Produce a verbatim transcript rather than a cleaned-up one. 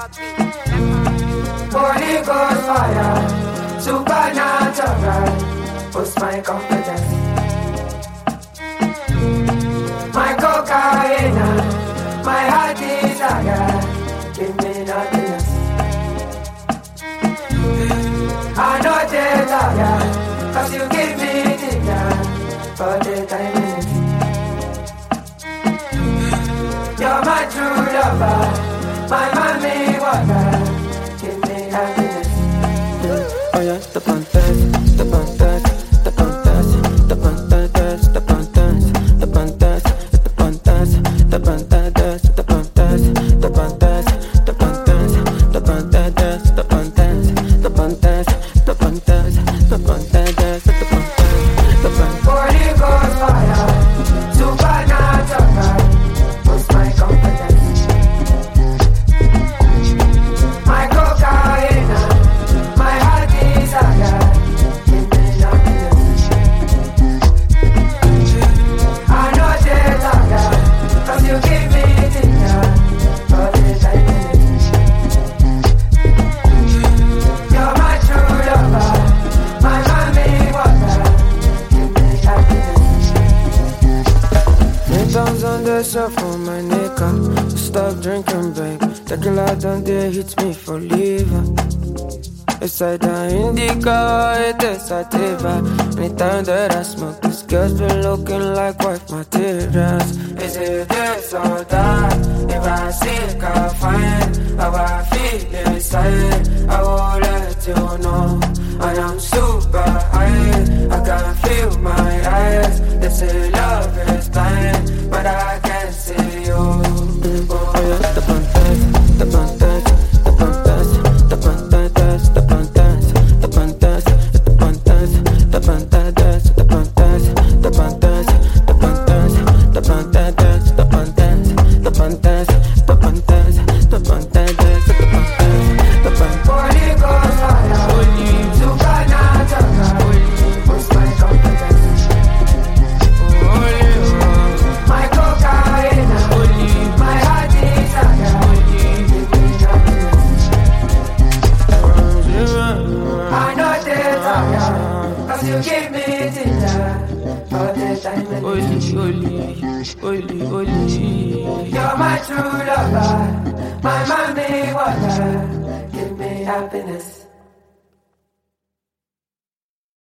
Holy Ghost fire, supernatural, boost my confidence. My cocaine, my heart desire, give me happiness. I know they're tired, cause you give me dinner for the time. You're my true lover, my mommy water, give me happiness. Oh yeah, the pantas, the pantas, the pantas, the pantas, the pantas, the pantas, the pantas, the pantas, the pantas, the pantas, the pantas, the pantas, the pantas, the pantas, the pantas, the pantas, the pantas. Holy Ghost fire, supernatural, boost my confidence. My cocaine, my heart desire, give me happiness. I know they're tired, cause you give me dinner for the time. You're my true lover, my mommy water, give me happiness. Three pounds on the shelf for my nigga. Stop drinking, babe. Tequila don't dare hit me for liver. It's either indica or it is sativa. Anytime that I smoke, this girl's been looking like white materials. Is it this or that? If I seek, I'll find how I feel inside. I will let you know. I am super high. I can feel my eyes. They say love is blind, but I can't see you. Oh yeah, the pantas, the pantas, the pantas, the pantas, the pantas, the pantas, the pantas, the pantas, the pantas, the pantas, the pantas, the pantas, the pantas, the pantas, the pantas, the pantas, the pantas. Holy Ghost fire, supernatural, boost my confidence. My cocaine, my heart desire, give me happiness. I know they're tired, cause you give me dinner for the time. You're my true lover, my mommy water, give me happiness.